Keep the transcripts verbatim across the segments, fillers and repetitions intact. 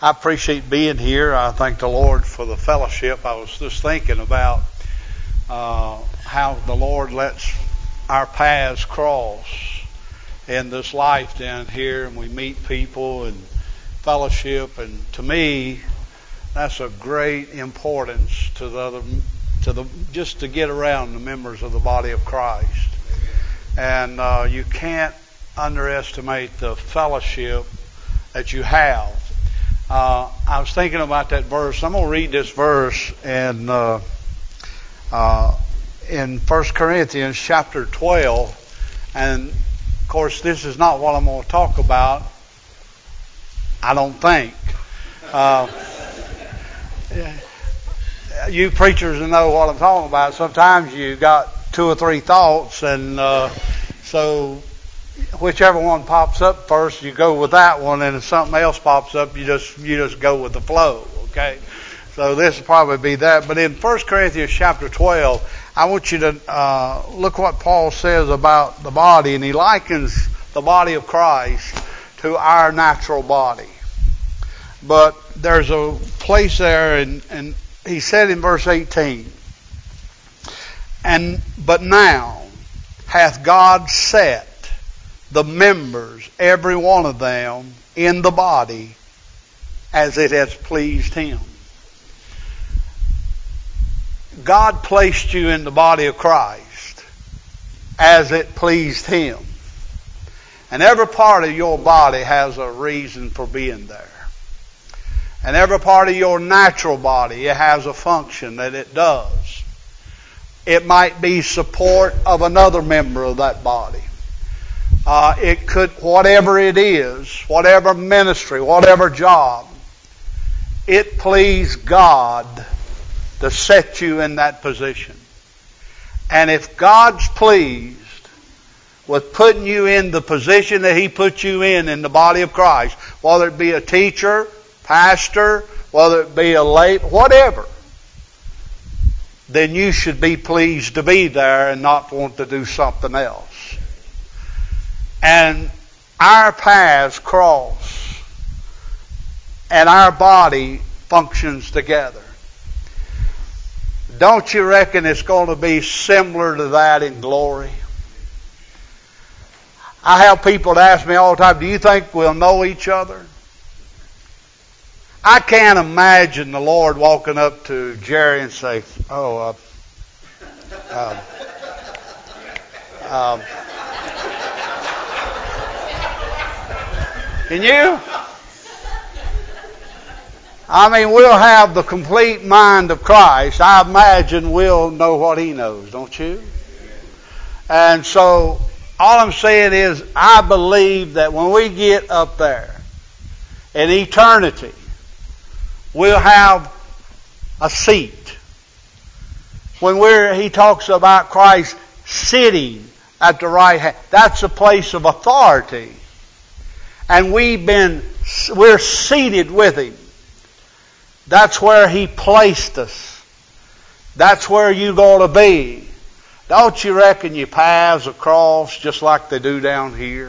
I appreciate being here. I thank the Lord for the fellowship. I was just thinking about uh, how the Lord lets our paths cross in this life down here, and we meet people and fellowship. And to me, that's of great importance to the other, to the just to get around the members of the body of Christ. And uh, you can't underestimate the fellowship that you have. Uh, I was thinking about that verse. I'm going to read this verse in uh, uh, in First Corinthians chapter twelve, and of course this is not what I'm going to talk about. I don't think. Uh, you preachers know what I'm talking about. Sometimes you got two or three thoughts, and uh, so. Whichever one pops up first, you go with that one, and if something else pops up, you just you just go with the flow. Okay, so this will probably be that. But in First Corinthians chapter twelve, I want you to uh, look what Paul says about the body, and he likens the body of Christ to our natural body. But there's a place there, and, and he said in verse eighteen, and but now hath God set the members, every one of them, in the body as it has pleased Him. God placed you in the body of Christ as it pleased Him. And every part of your body has a reason for being there. And every part of your natural body, it has a function that it does. It might be support of another member of that body. Uh, it could, whatever it is, whatever ministry, whatever job, it pleased God to set you in that position. And if God's pleased with putting you in the position that He put you in in the body of Christ, whether it be a teacher, pastor, whether it be a lay, whatever, then you should be pleased to be there and not want to do something else. And our paths cross, and our body functions together. Don't you reckon it's going to be similar to that in glory? I have people that ask me all the time, do you think we'll know each other? I can't imagine the Lord walking up to Jerry and say, oh, uh, um, um, can you? I mean, we'll have the complete mind of Christ. I imagine we'll know what He knows, don't you? And so, all I'm saying is, I believe that when we get up there in eternity, we'll have a seat. When we're, He talks about Christ sitting at the right hand, that's a place of authority. And we've been, we're seated with Him. That's where He placed us. That's where you're going to be. Don't you reckon your paths will cross just like they do down here?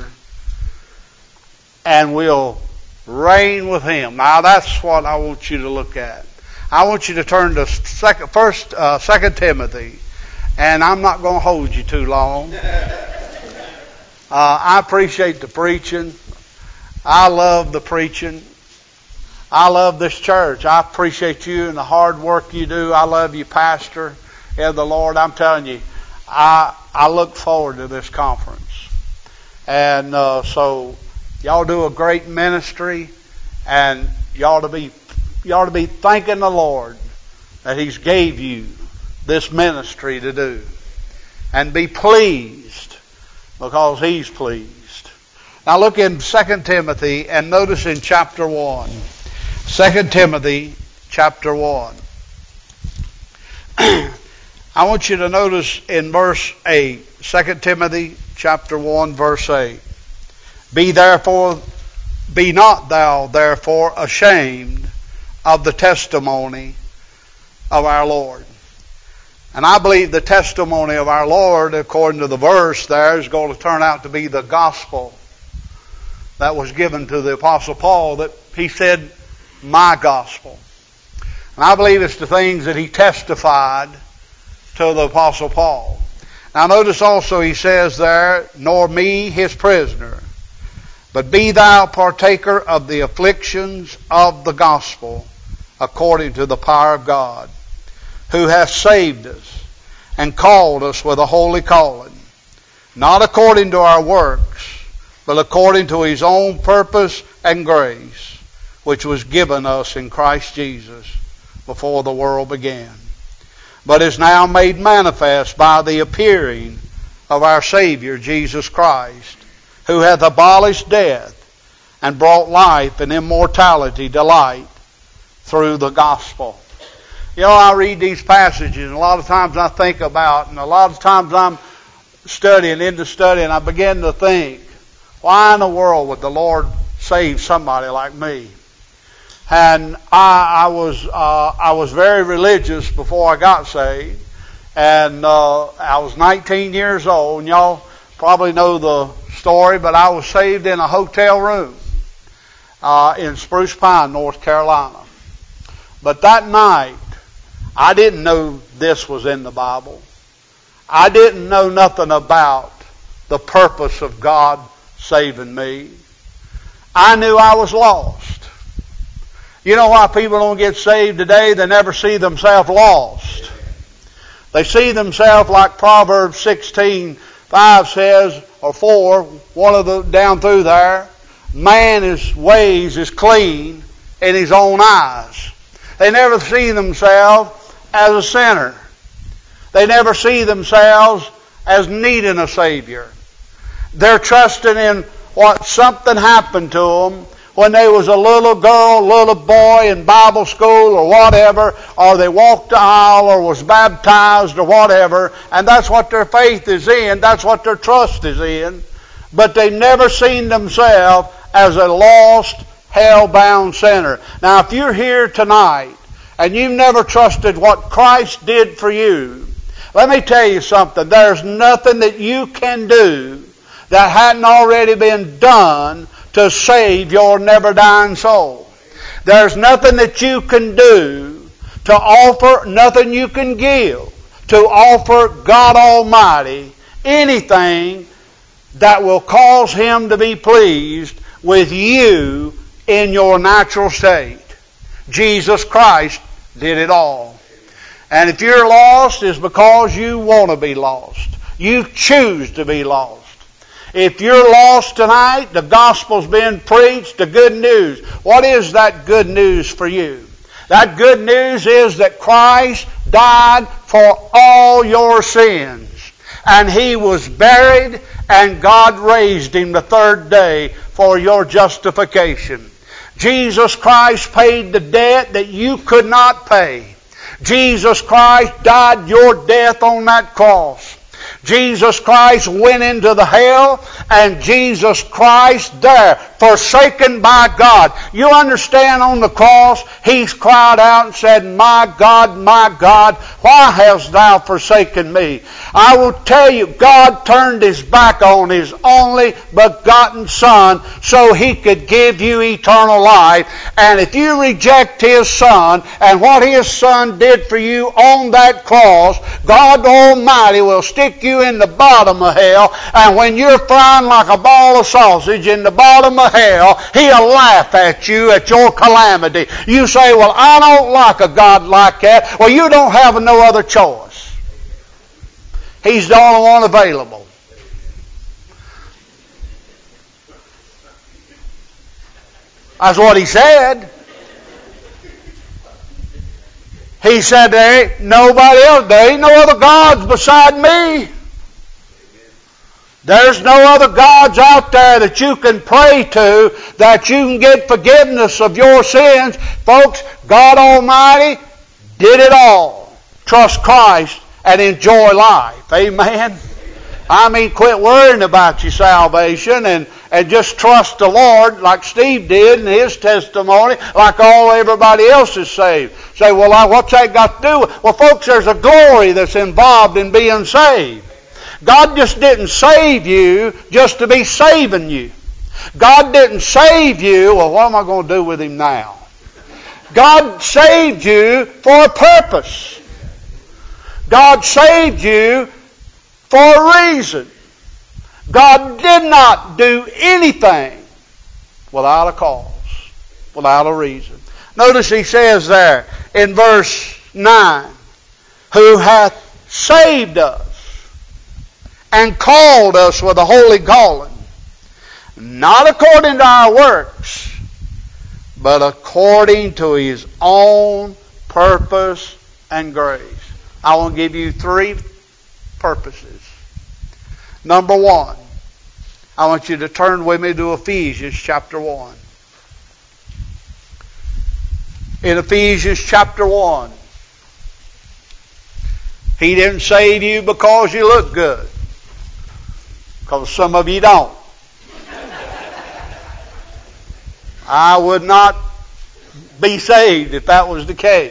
And we'll reign with Him. Now that's what I want you to look at. I want you to turn to second, first, uh, Second Timothy, and I'm not going to hold you too long. Uh, I appreciate the preaching. I love the preaching. I love this church. I appreciate you and the hard work you do. I love you, Pastor, and the Lord. I'm telling you, I I look forward to this conference. And uh, so y'all do a great ministry, and y'all to be y'all to be thanking the Lord that He's gave you this ministry to do, and be pleased because He's pleased. Now look in Second Timothy and notice in chapter one. Second Timothy chapter one. I want you to notice in verse eight. Second Timothy chapter one verse eight. Be therefore, be not thou therefore ashamed of the testimony of our Lord. And I believe the testimony of our Lord, according to the verse there, is going to turn out to be the gospel that was given to the Apostle Paul, that he said, my gospel. And I believe it's the things that he testified to the Apostle Paul. Now notice also he says there, nor me his prisoner, but be thou partaker of the afflictions of the gospel according to the power of God, who hath saved us and called us with a holy calling, not according to our works, but according to his own purpose and grace, which was given us in Christ Jesus before the world began, but is now made manifest by the appearing of our Savior Jesus Christ, who hath abolished death and brought life and immortality to light through the gospel. You know, I read these passages, and a lot of times I think about, and a lot of times I'm studying, into study, and I begin to think, why in the world would the Lord save somebody like me? And I, I was uh, I was very religious before I got saved, and uh, I was nineteen years old, and y'all probably know the story, but I was saved in a hotel room uh, in Spruce Pine, North Carolina. But that night, I didn't know this was in the Bible. I didn't know nothing about the purpose of God saving me. I knew I was lost. You know why people don't get saved today? They never see themselves lost. They see themselves like Proverbs sixteen five says, or four, one of the down through there, man his ways is clean in his own eyes. They never see themselves as a sinner. They never see themselves as needing a Savior. They're trusting in what something happened to them when they was a little girl, little boy in Bible school or whatever, or they walked the aisle or was baptized or whatever, and that's what their faith is in, that's what their trust is in. But they never seen themselves as a lost, hell-bound sinner. Now, if you're here tonight and you've never trusted what Christ did for you, let me tell you something. There's nothing that you can do that hadn't already been done to save your never-dying soul. There's nothing that you can do to offer, nothing you can give to offer God Almighty anything that will cause Him to be pleased with you in your natural state. Jesus Christ did it all. And if you're lost, it's because you want to be lost. You choose to be lost. If you're lost tonight, the gospel's been preached, the good news. What is that good news for you? That good news is that Christ died for all your sins. And He was buried, and God raised Him the third day for your justification. Jesus Christ paid the debt that you could not pay. Jesus Christ died your death on that cross. Jesus Christ went into the hell, and Jesus Christ there, forsaken by God. You understand, on the cross, He cried out and said, "My God, my God, why hast thou forsaken me?" I will tell you, God turned His back on His only begotten Son so He could give you eternal life. And if you reject His Son and what His Son did for you on that cross, God Almighty will stick you in the bottom of hell, and when you're frying like a ball of sausage in the bottom of hell, He'll laugh at you at your calamity. You say, "Well, I don't like a God like that." Well, you don't have no other choice. He's the only one available. That's what He said. He said, "There ain't nobody else. There ain't no other gods beside me." There's no other gods out there that you can pray to, that you can get forgiveness of your sins. Folks, God Almighty did it all. Trust Christ and enjoy life. Amen? I mean, quit worrying about your salvation and, and just trust the Lord like Steve did in his testimony, like all everybody else is saved. Say, "Well, what's that got to do with?" Well, folks, there's a glory that's involved in being saved. God just didn't save you just to be saving you. God didn't save you, "Well, what am I going to do with Him now?" God saved you for a purpose. God saved you for a reason. God did not do anything without a cause, without a reason. Notice he says there in verse nine, who hath saved us and called us with a holy calling, not according to our works, but according to His own purpose and grace. I want to give you three purposes. Number one, I want you to turn with me to Ephesians chapter one. In Ephesians chapter one, He didn't save you because you look good, because some of you don't. I would not be saved if that was the case.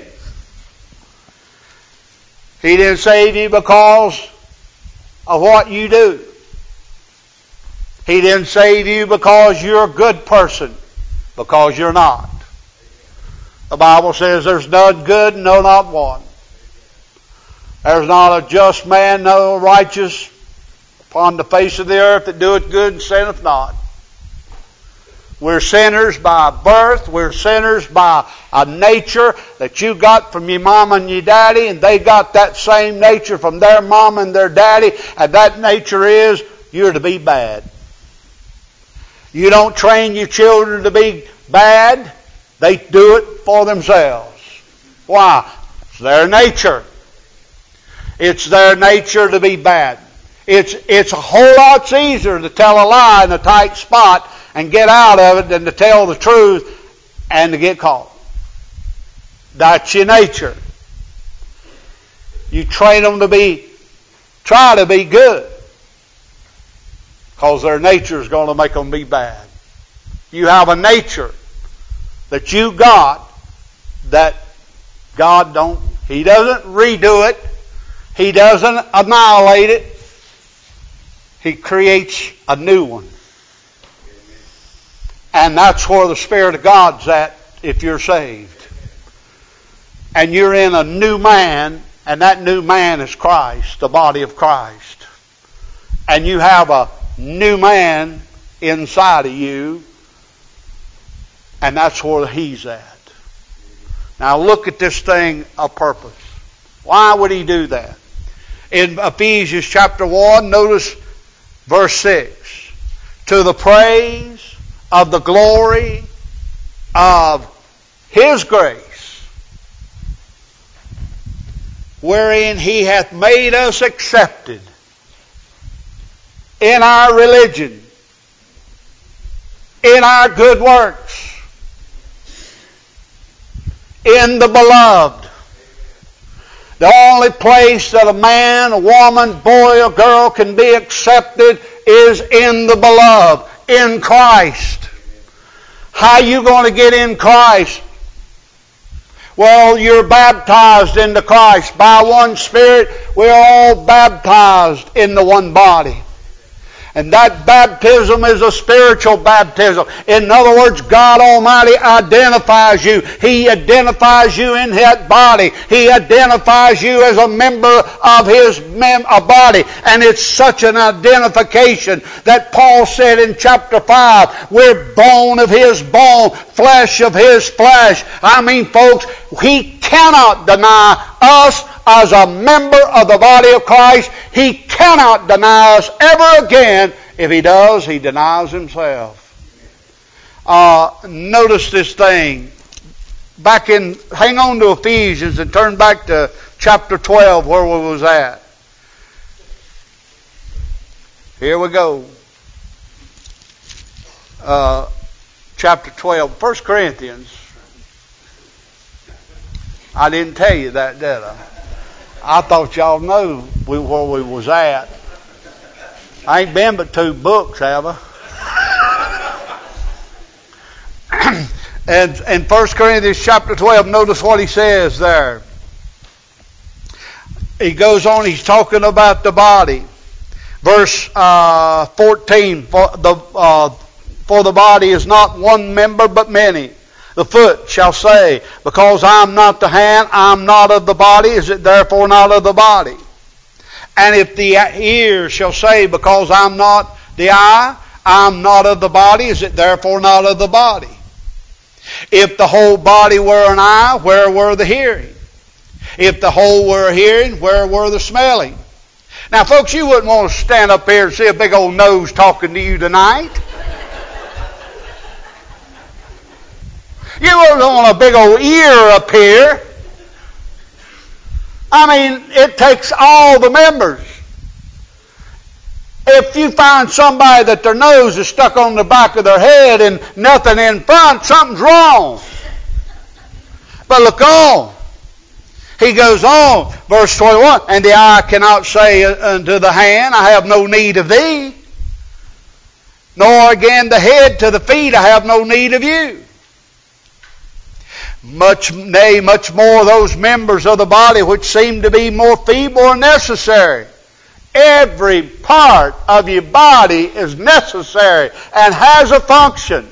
He didn't save you because of what you do. He didn't save you because you're a good person, because you're not. The Bible says there's none good, no, not one. There's not a just man, no righteous upon the face of the earth that doeth good and sinneth not. We're sinners by birth. We're sinners by a nature that you got from your mom and your daddy, and they got that same nature from their mom and their daddy, and that nature is you're to be bad. You don't train your children to be bad. They do it for themselves. Why? It's their nature. It's their nature to be bad. It's, it's a whole lot easier to tell a lie in a tight spot and get out of it than to tell the truth and to get caught. That's your nature. You train them to be, try to be good, because their nature is going to make them be bad. You have a nature that you got that God don't, He doesn't redo it. He doesn't annihilate it. He creates a new one. And that's where the Spirit of God's at if you're saved. And you're in a new man, and that new man is Christ, the body of Christ. And you have a new man inside of you, and that's where He's at. Now look at this thing of purpose. Why would He do that? In Ephesians chapter one, notice verse six. To the praise of the glory of His grace, wherein He hath made us accepted in our religion, in our good works, in the beloved. The only place that a man, a woman, boy, or girl can be accepted is in the beloved, in Christ. How are you going to get in Christ? Well, you're baptized into Christ. By one Spirit, we're all baptized in the one body. And that baptism is a spiritual baptism. In other words, God Almighty identifies you. He identifies you in that body. He identifies you as a member of His mem- a body. And it's such an identification that Paul said in chapter five, we're bone of His bone, flesh of His flesh. I mean, folks, He cannot deny us as a member of the body of Christ. He cannot deny us ever again. If He does, He denies Himself. Uh, notice this thing. Back in, hang on to Ephesians and turn back to chapter twelve where we was at. Here we go. Uh, chapter twelve, First Corinthians. I didn't tell you that, did I? I thought y'all knew where we was at. I ain't been but two books, have I? and in First Corinthians chapter twelve, notice what he says there. He goes on, he's talking about the body. Verse uh, fourteen, for the, uh, for the body is not one member but many. The foot shall say, because I'm not the hand, I'm not of the body, is it therefore not of the body? And if the ear shall say, because I'm not the eye, I'm not of the body, is it therefore not of the body? If the whole body were an eye, where were the hearing? If the whole were hearing, where were the smelling? Now, folks, you wouldn't want to stand up here and see a big old nose talking to you tonight. You wouldn't want a big old ear up here. I mean, it takes all the members. If you find somebody that their nose is stuck on the back of their head and nothing in front, something's wrong. But look on. He goes on, verse twenty-one, and the eye cannot say unto the hand, I have no need of thee. Nor again the head to the feet, I have no need of you. Much, nay, much more those members of the body which seem to be more feeble are necessary. Every part of your body is necessary and has a function.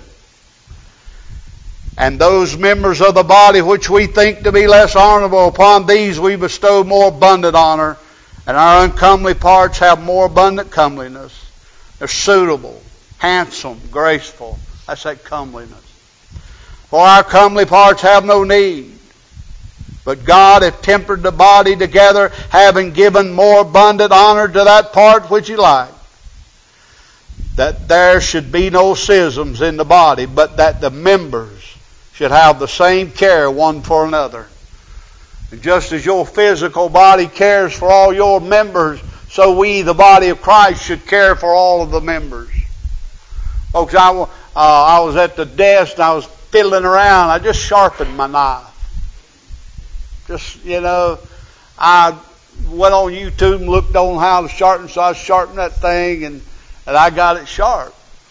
And those members of the body which we think to be less honorable, upon these we bestow more abundant honor, and our uncomely parts have more abundant comeliness. They're suitable, handsome, graceful. That's that comeliness. For our comely parts have no need. But God hath tempered the body together, having given more abundant honor to that part which He liked. That there should be no schisms in the body, but that the members should have the same care one for another. And just as your physical body cares for all your members, so we, the body of Christ, should care for all of the members. Folks, I, uh, I was at the desk and I was fiddling around. I just sharpened my knife. Just, you know, I went on YouTube and looked on how to sharpen, so I sharpened that thing and, and I got it sharp.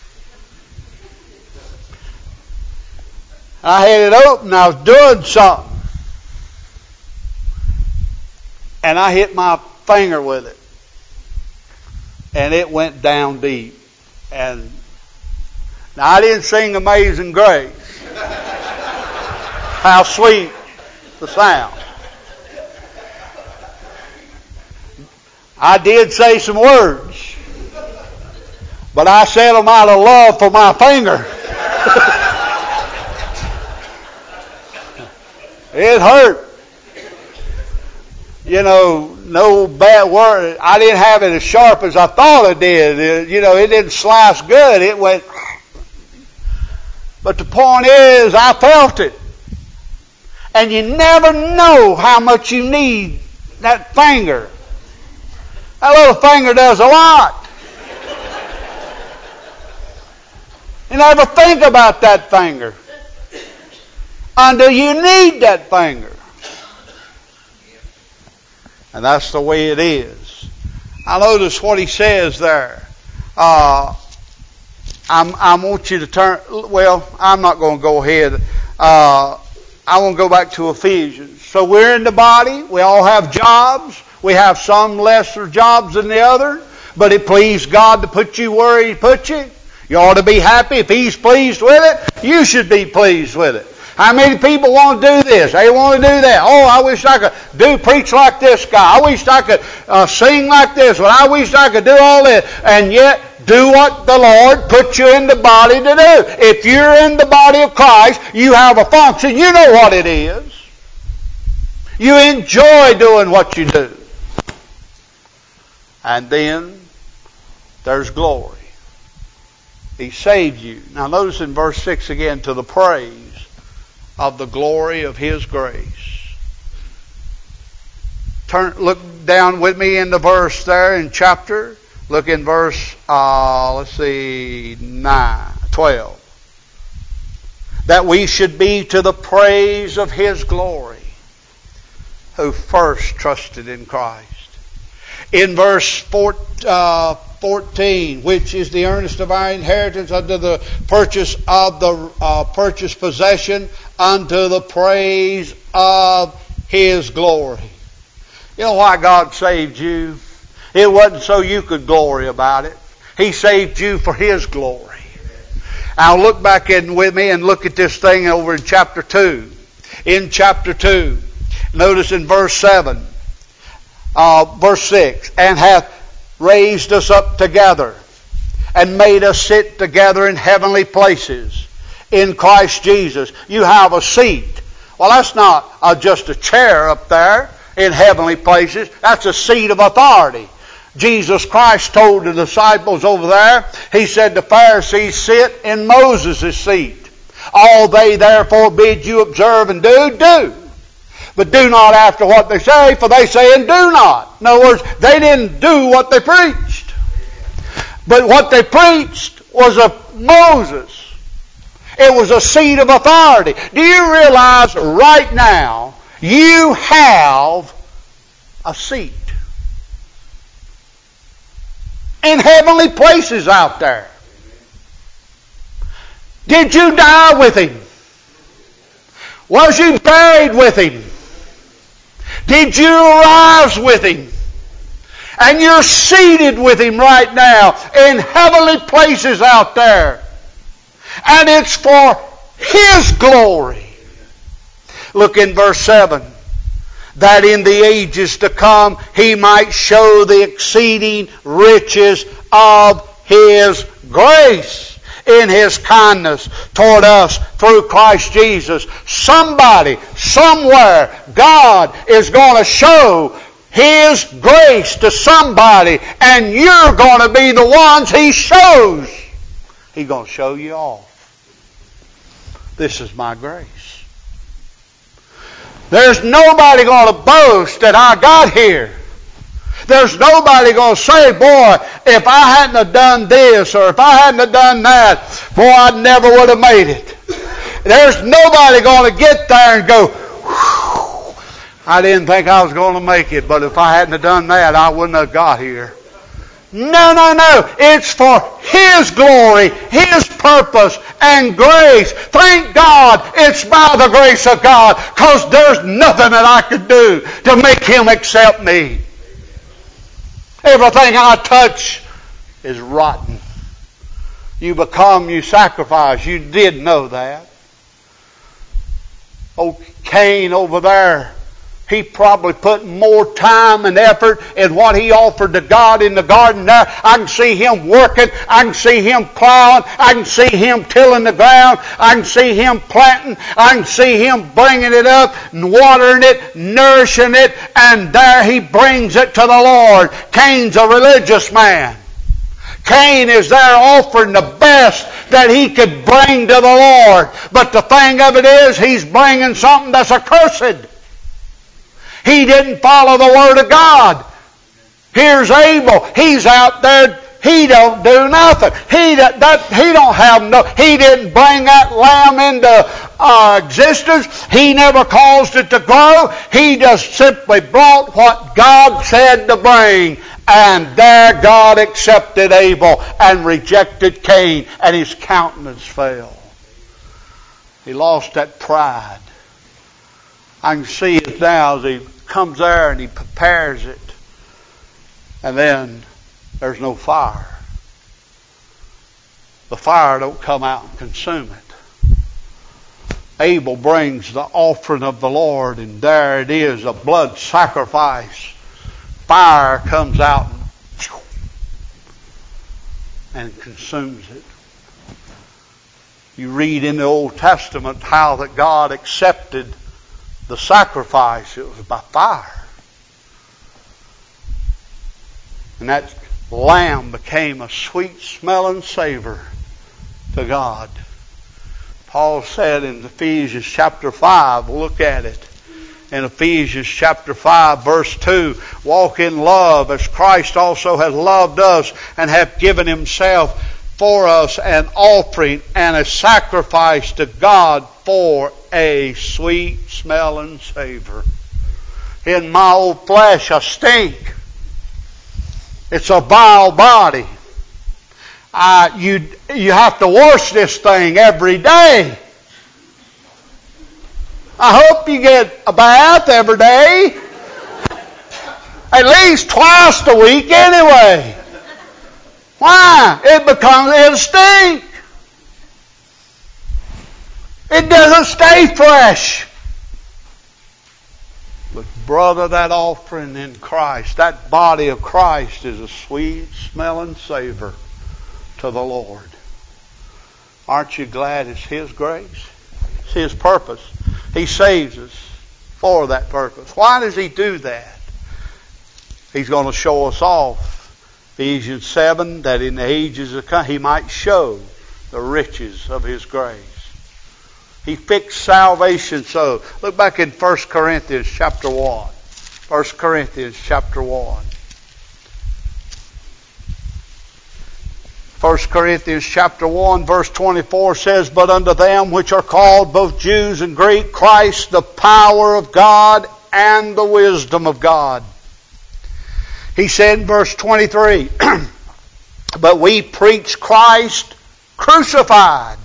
I had it open, I was doing something. And I hit my finger with it. And it went down deep. And now I didn't sing Amazing Grace. How sweet the sound. I did say some words. But I said them out of love for my finger. It hurt. You know, no bad word. I didn't have it as sharp as I thought it did. It, you know, it didn't slice good. It went. But the point is, I felt it. And you never know how much you need that finger. That little finger does a lot. You never think about that finger until you need that finger. And that's the way it is. I notice what he says there. Uh, I'm, I want you to turn, well, I'm not going to go ahead. Uh, I want to go back to Ephesians. So we're in the body. We all have jobs. We have some lesser jobs than the other. But it pleased God to put you where He put you. You ought to be happy. If He's pleased with it, you should be pleased with it. How many people want to do this? They want to do that. Oh, I wish I could do preach like this guy. I wish I could uh, sing like this one. I wish I could do all this. And yet, do what the Lord put you in the body to do. If you're in the body of Christ, you have a function. You know what it is. You enjoy doing what you do. And then, there's glory. He saved you. Now notice in verse six again, to the praise of the glory of His grace. Turn, look down with me in the verse there in chapter. Look in verse, uh, let's see, nine, twelve. That we should be to the praise of His glory, who first trusted in Christ. In verse four, uh, fourteen, which is the earnest of our inheritance unto the purchase of the uh, purchased possession, unto the praise of His glory. You know why God saved you? It wasn't so you could glory about it. He saved you for His glory. Now look back in with me and look at this thing over in chapter two. In chapter two, notice in verse seven, uh, verse six, and hath raised us up together and made us sit together in heavenly places in Christ Jesus. You have a seat. Well, that's not uh, just a chair up there in heavenly places. That's a seat of authority. Jesus Christ told the disciples over there, He said, the Pharisees sit in Moses' seat. All they therefore bid you observe and do, do. But do not after what they say, for they say and do not. In other words, they didn't do what they preached. But what they preached was of Moses. It was a seat of authority. Do you realize right now you have a seat in heavenly places out there? Did you die with Him? Was you buried with Him? Did you rise with Him? And you're seated with Him right now in heavenly places out there. And it's for His glory. Look in verse seven. That in the ages to come He might show the exceeding riches of His grace in His kindness toward us through Christ Jesus. Somebody, somewhere, God is going to show His grace to somebody, and you're going to be the ones He shows. He's going to show you off. This is my grace. There's nobody going to boast that I got here. There's nobody going to say, boy, if I hadn't have done this or if I hadn't have done that, boy, I never would have made it. There's nobody going to get there and go, whew, I didn't think I was going to make it, but if I hadn't have done that, I wouldn't have got here. No, no, no. It's for His glory, His purpose, and grace. Thank God it's by the grace of God, because there's nothing that I could do to make Him accept me. Everything I touch is rotten. You become, you sacrifice. You did know that. Oh, Cain over there, he probably put more time and effort in what he offered to God in the garden there. I can see him working. I can see him plowing. I can see him tilling the ground. I can see him planting. I can see him bringing it up and watering it, nourishing it, and there he brings it to the Lord. Cain's a religious man. Cain is there offering the best that he could bring to the Lord. But the thing of it is, he's bringing something that's accursed. He didn't follow the Word of God. Here's Abel. He's out there. He don't do nothing. He that, that he don't have no. He didn't bring that lamb into uh, existence. He never caused it to grow. He just simply brought what God said to bring. And there God accepted Abel and rejected Cain, and his countenance fell. He lost that pride. I can see it now as he comes there and he prepares it. And then there's no fire. The fire don't come out and consume it. Abel brings the offering of the Lord, and there it is, a blood sacrifice. Fire comes out and, and consumes it. You read in the Old Testament how that God accepted the sacrifice. It was by fire. And that lamb became a sweet smelling savor to God. Paul said in Ephesians chapter five, look at it. In Ephesians chapter five verse two, walk in love as Christ also has loved us and hath given Himself for us an offering and a sacrifice to God for a sweet smelling savor. In my old flesh I stink. It's a vile body. I, you, you have to wash this thing every day. I hope you get a bath every day. At least twice a week anyway. Why? It becomes, it'll stink. It doesn't stay fresh. But brother, that offering in Christ, that body of Christ is a sweet smelling savor to the Lord. Aren't you glad it's His grace? It's His purpose. He saves us for that purpose. Why does He do that? He's going to show us off. Ephesians seven, that in the ages to come He might show the riches of His grace. He fixed salvation so. Look back in First Corinthians chapter one. First Corinthians chapter one. First Corinthians chapter one verse twenty-four says, But unto them which are called, both Jews and Greek, Christ the power of God and the wisdom of God. He said in verse twenty-three, But we preach Christ crucified.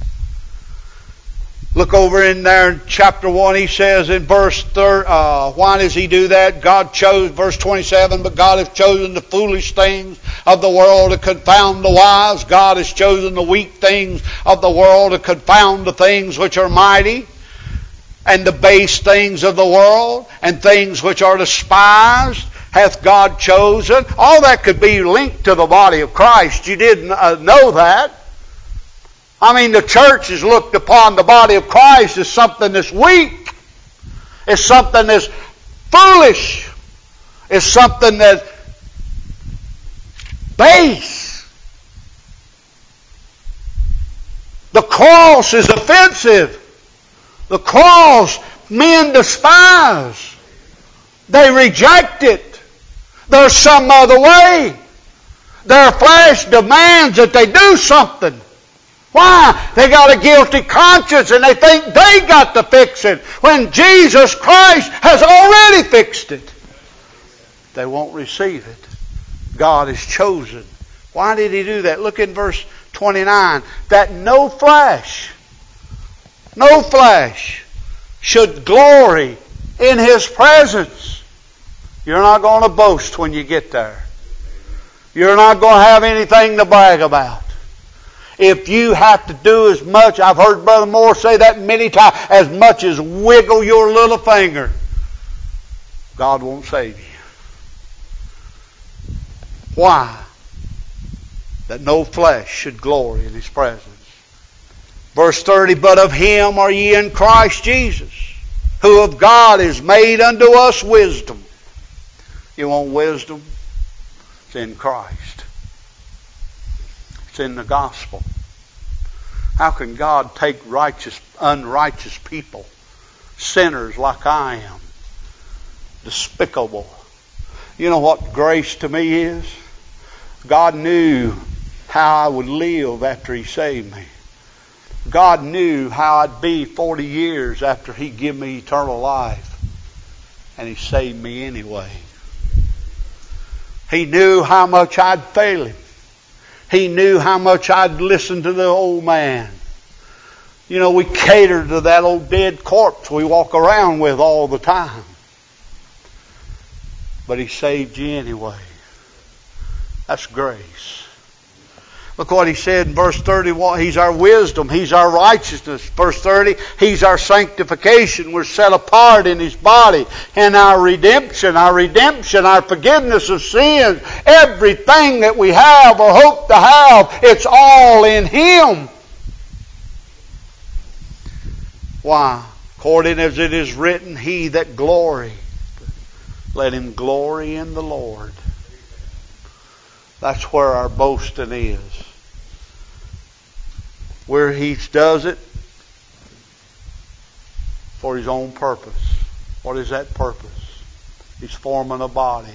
Look over in there in chapter one, he says in verse thirty, uh, why does He do that? God chose, verse twenty-seven, But God hath chosen the foolish things of the world to confound the wise. God has chosen the weak things of the world to confound the things which are mighty, and the base things of the world, and things which are despised hath God chosen. All that could be linked to the body of Christ. You didn't uh, know that. I mean, the church has looked upon the body of Christ as something that's weak. It's something that's foolish. It's something that's base. The cross is offensive. The cross men despise. They reject it. There's some other way. Their flesh demands that they do something. Why? They got a guilty conscience and they think they got to fix it when Jesus Christ has already fixed it. They won't receive it. God has chosen. Why did He do that? Look in verse twenty-nine. That no flesh, no flesh should glory in His presence. You're not going to boast when you get there. You're not going to have anything to brag about. If you have to do as much, I've heard Brother Moore say that many times, as much as wiggle your little finger, God won't save you. Why? That no flesh should glory in His presence. Verse thirty, But of Him are ye in Christ Jesus, who of God is made unto us wisdom. You want wisdom? It's in Christ. It's in the gospel. How can God take righteous, unrighteous people, sinners like I am, despicable? You know what grace to me is? God knew how I would live after He saved me. God knew how I'd be forty years after He gave me eternal life. And He saved me anyway. He knew how much I'd fail Him. He knew how much I'd listen to the old man. You know, we cater to that old dead corpse we walk around with all the time. But He saved you anyway. That's grace. Look what He said in verse thirty-one. He's our wisdom. He's our righteousness. Verse thirty, He's our sanctification. We're set apart in His body. And our redemption, our redemption, our forgiveness of sins, everything that we have or hope to have, it's all in Him. Why? According as it is written, He that glory, let him glory in the Lord. That's where our boasting is. Where He does it for His own purpose. What is that purpose? He's forming a body.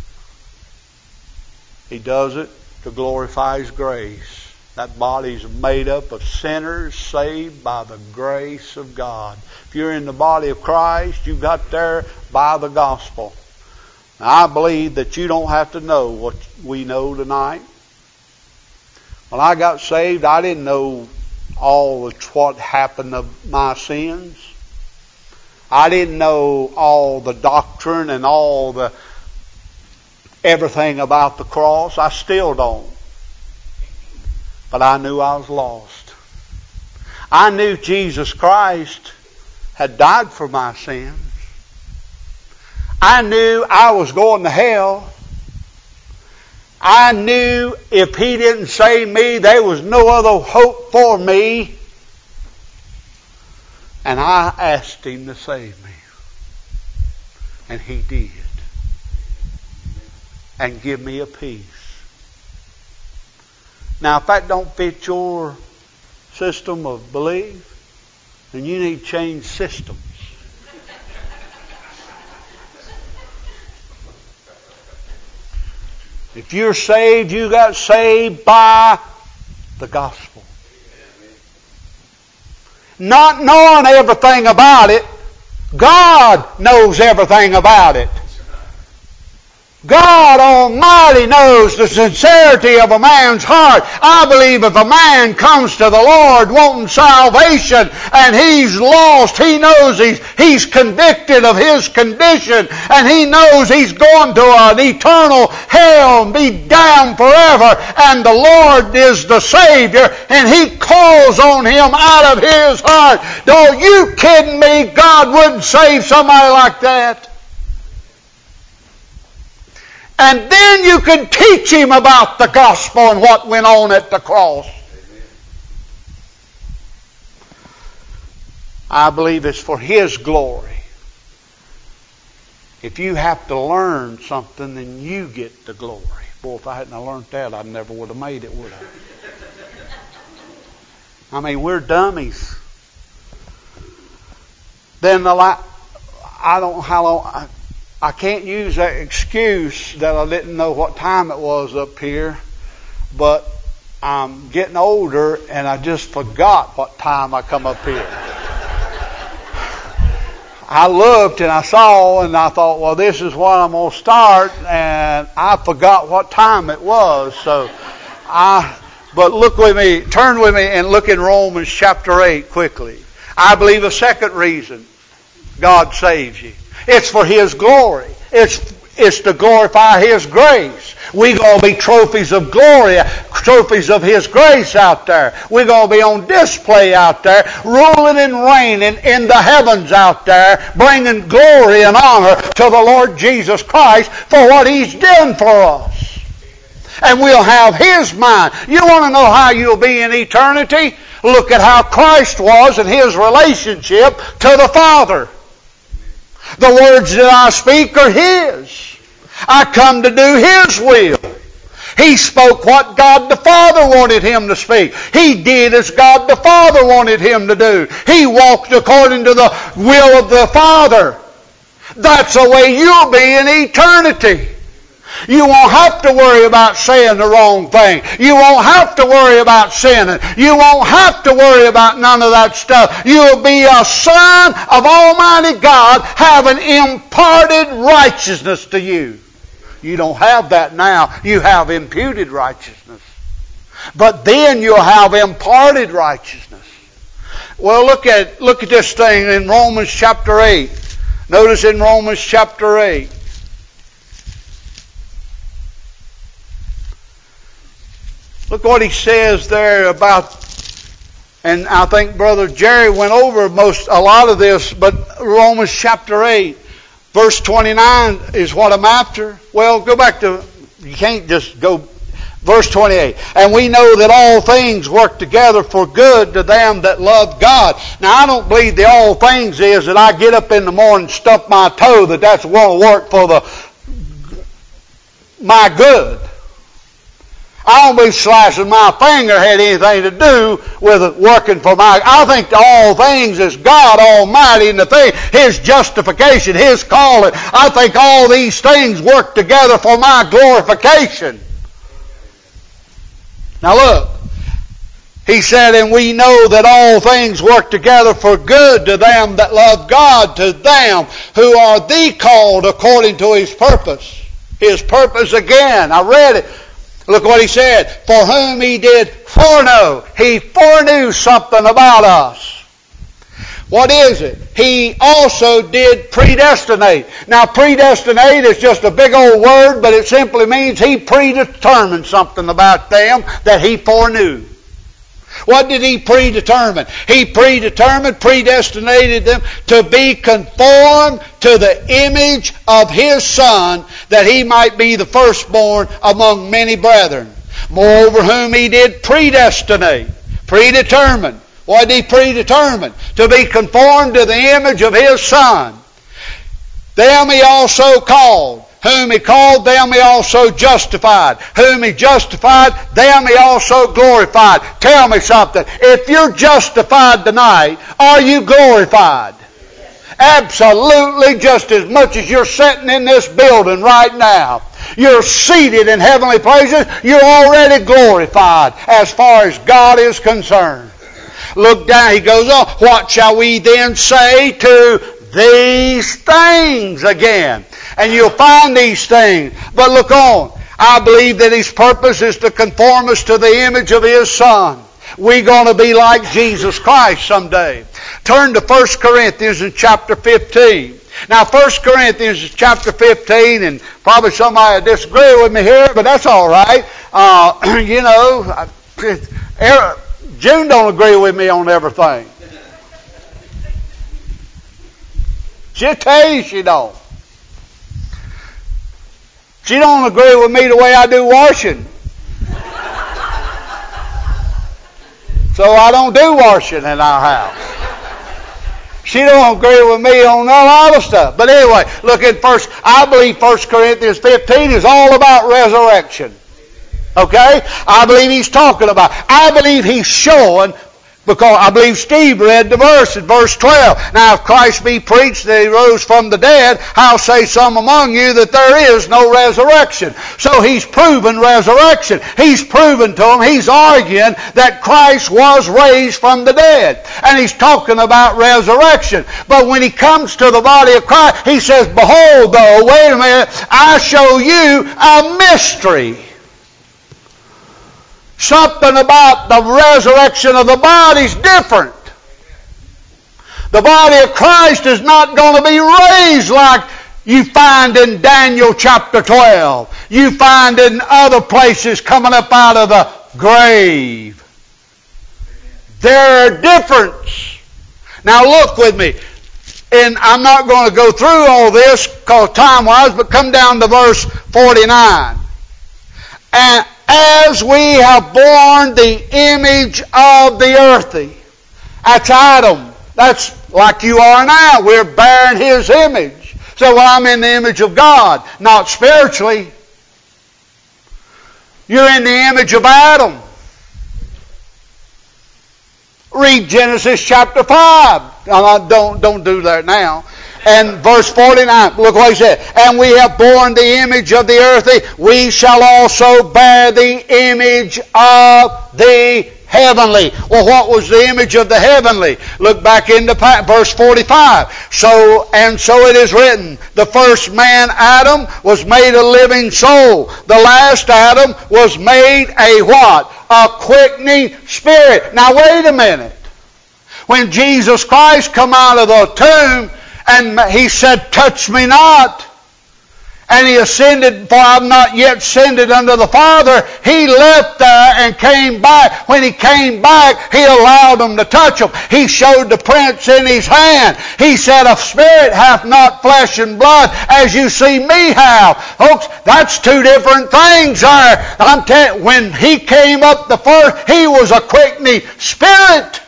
He does it to glorify His grace. That body's made up of sinners saved by the grace of God. If you're in the body of Christ, you got there by the gospel. Now, I believe that you don't have to know what we know tonight. When I got saved, I didn't know all of what happened to my sins. I didn't know all the doctrine and all the everything about the cross. I still don't. But I knew I was lost. I knew Jesus Christ had died for my sins. I knew I was going to hell. I knew if He didn't save me, there was no other hope for me. And I asked Him to save me. And He did. And give me a peace. Now, if that don't fit your system of belief, then you need to change systems. If you're saved, you got saved by the gospel. Not knowing everything about it, God knows everything about it. God Almighty knows the sincerity of a man's heart. I believe if a man comes to the Lord wanting salvation and he's lost, he knows he's, he's convicted of his condition and he knows he's going to an eternal hell and be damned forever, and the Lord is the Savior and He calls on him out of his heart. Don't you kidding me? God wouldn't save somebody like that. And then you can teach him about the gospel and what went on at the cross. I believe it's for His glory. If you have to learn something, then you get the glory. Boy, if I hadn't learned that, I never would have made it, would I? I mean, we're dummies. Then the la- I don't know how long... I, I can't use that excuse that I didn't know what time it was up here, but I'm getting older and I just forgot what time I come up here. I looked and I saw and I thought, well, this is when I'm going to start, and I forgot what time it was. So I, but look with me, turn with me and look in Romans chapter eight quickly. I believe a second reason God saves you. It's for His glory. It's, it's to glorify His grace. We're going to be trophies of glory, trophies of His grace out there. We're going to be on display out there, ruling and reigning in the heavens out there, bringing glory and honor to the Lord Jesus Christ for what He's done for us. And we'll have His mind. You want to know how you'll be in eternity? Look at how Christ was in His relationship to the Father. The words that I speak are His. I come to do His will. He spoke what God the Father wanted Him to speak. He did as God the Father wanted Him to do. He walked according to the will of the Father. That's the way you'll be in eternity. You won't have to worry about saying the wrong thing. You won't have to worry about sinning. You won't have to worry about none of that stuff. You'll be a son of Almighty God, having imparted righteousness to you. You don't have that now. You have imputed righteousness. But then you'll have imparted righteousness. Well, look at, look at this thing in Romans chapter eight. Notice in Romans chapter eight. Look what he says there about, and I think Brother Jerry went over most a lot of this, but Romans chapter eight, verse twenty-nine is what I'm after. Well, go back to, you can't just go, verse twenty-eight. And we know that all things work together for good to them that love God. Now, I don't believe the all things is that I get up in the morning and stump my toe, that that's going to work for the my good. I don't believe slashing my finger had anything to do with it working for my... I think all things is God Almighty and the thing, His justification, His calling. I think all these things work together for my glorification. Now look. He said, and we know that all things work together for good to them that love God, to them who are the called according to His purpose. His purpose again. I read it. Look what he said. For whom He did foreknow. He foreknew something about us. What is it? He also did predestinate. Now, predestinate is just a big old word, but it simply means He predetermined something about them that He foreknew. What did He predetermine? He predetermined, predestinated them to be conformed to the image of His Son, that He might be the firstborn among many brethren. Moreover, whom He did predestinate, predetermine. What did He predetermine? To be conformed to the image of His Son. Them He also called. Whom He called, them He also justified. Whom He justified, them He also glorified. Tell me something. If you're justified tonight, are you glorified? Absolutely, just as much as you're sitting in this building right now. You're seated in heavenly places. You're already glorified as far as God is concerned. Look down. He goes on. What shall we then say to these things again? And you'll find these things. But look on. I believe that His purpose is to conform us to the image of His Son. We're going to be like Jesus Christ someday. Turn to First Corinthians in chapter fifteen. Now, First Corinthians chapter fifteen, and probably somebody will disagree with me here, but that's all right. Uh, you know, June don't agree with me on everything. She'll tell you she don't. She don't agree with me the way I do washing. So I don't do washing in our house. She don't agree with me on none of other stuff. But anyway, look at first. I believe First Corinthians fifteen is all about resurrection. Okay? I believe he's talking about. I believe he's showing, because I believe Steve read the verse in verse twelve. Now, if Christ be preached that He rose from the dead, how say some among you that there is no resurrection? So he's proven resurrection. He's proven to them, he's arguing that Christ was raised from the dead. And he's talking about resurrection. But when he comes to the body of Christ, he says, behold though, wait a minute, I show you a mystery. Something about the resurrection of the body is different. The body of Christ is not going to be raised like you find in Daniel chapter twelve. You find in other places coming up out of the grave. There are differences. Now look with me. And I'm not going to go through all this because time-wise, but come down to verse forty-nine. And as we have borne the image of the earthy. That's Adam. That's like you are now. We're bearing his image. So well, I'm in the image of God, not spiritually. You're in the image of Adam. Read Genesis chapter five. Uh, don't, don't do that now. And verse forty-nine, look what he said. And we have borne the image of the earthly, we shall also bear the image of the heavenly. Well, what was the image of the heavenly? Look back into verse forty-five. So, and so it is written, the first man, Adam, was made a living soul. The last Adam was made a what? A quickening spirit. Now wait a minute. When Jesus Christ come out of the tomb, and he said, touch me not. And he ascended, for I have not yet ascended unto the Father. He left there and came back. When he came back, he allowed them to touch him. He showed the prints in his hand. He said, a spirit hath not flesh and blood as you see me have. Folks, that's two different things there. I'm telling you, when he came up the first, he was a quickening spirit.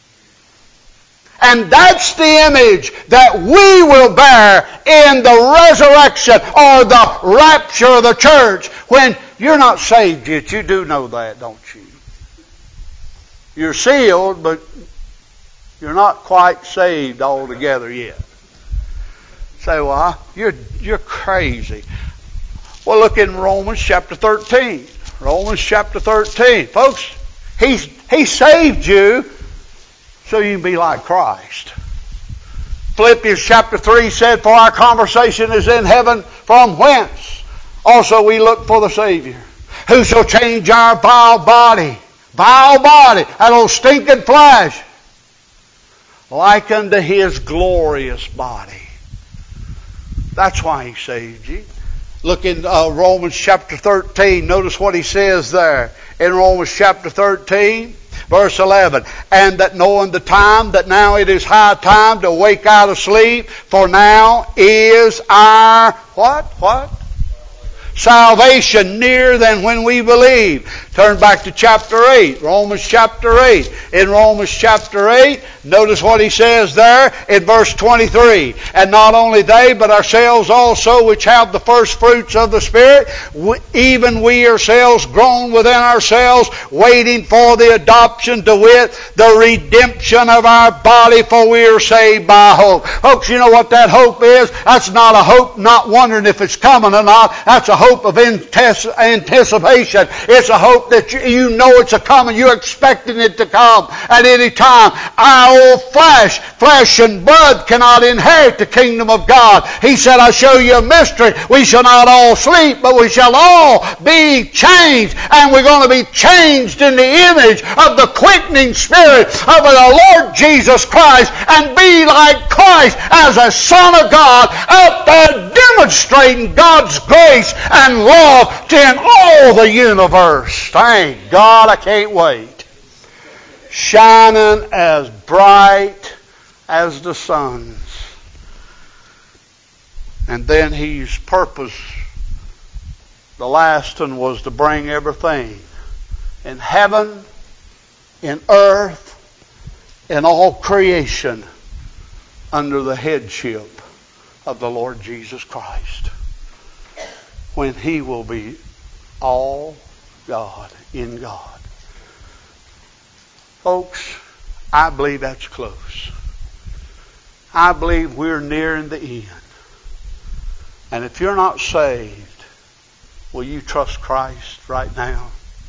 And that's the image that we will bear in the resurrection or the rapture of the church. When you're not saved yet, you do know that, don't you? You're sealed, but you're not quite saved altogether yet. Say, well, you're, you're crazy. Well, look in Romans chapter thirteen. Romans chapter thirteen. Folks, He's, He saved you so you can be like Christ. Philippians chapter three said, for our conversation is in heaven, from whence also we look for the Savior, who shall change our vile body, vile body, that old stinking flesh, like unto His glorious body. That's why He saved you. Look in uh, Romans chapter thirteen. Notice what he says there. In Romans chapter thirteen, Verse eleven, and that knowing the time, that now it is high time to wake out of sleep, for now is our, what? What? Salvation nearer than when we believe. Turn back to chapter eight, Romans chapter eight. In Romans chapter eight, notice what he says there in verse twenty-three. And not only they, but ourselves also, which have the first fruits of the Spirit, even we ourselves groan within ourselves, waiting for the adoption, to wit, the redemption of our body, for we are saved by hope. Folks, you know what that hope is? That's not a hope not wondering if it's coming or not. That's a hope of anticipation. It's a hope that you, you know it's a coming. You're expecting it to come at any time. Our old flesh, flesh and blood cannot inherit the kingdom of God. He said, I show you a mystery. We shall not all sleep, but we shall all be changed. And we're going to be changed in the image of the quickening Spirit of the Lord Jesus Christ, and be like Christ as a Son of God, out there demonstrating God's grace and love to all the universe. Thank God, I can't wait. Shining as bright as the suns. And then His purpose, the last one, was to bring everything in heaven, in earth, in all creation under the headship of the Lord Jesus Christ, when He will be all God in God. Folks, I believe that's close. I believe we're nearing the end. And if you're not saved, will you trust Christ right now?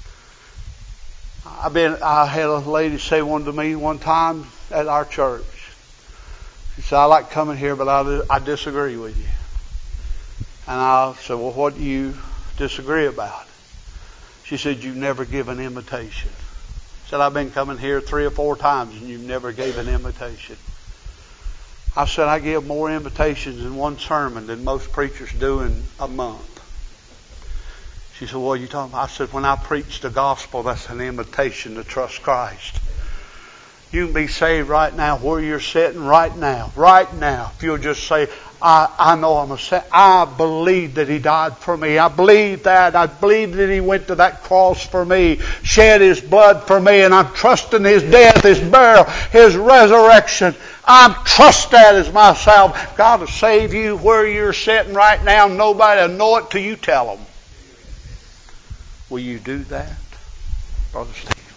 I've been, I had a lady say one to me one time at our church. She said, I like coming here, but I, I disagree with you. And I said, well, what do you disagree about? She said, you've never given an invitation. She said, I've been coming here three or four times and you've never gave an invitation. I said, I give more invitations in one sermon than most preachers do in a month. She said, what are you talking about? I said, when I preach the gospel, that's an invitation to trust Christ. You can be saved right now where you're sitting right now. Right now. If you'll just say, I, I know I'm a sinner. I believe that He died for me. I believe that. I believe that He went to that cross for me, shed His blood for me, and I'm trusting His death, His burial, His resurrection. I trust that as my salvation. God will save you where you're sitting right now. Nobody will know it till you tell them. Will you do that, Brother Steve?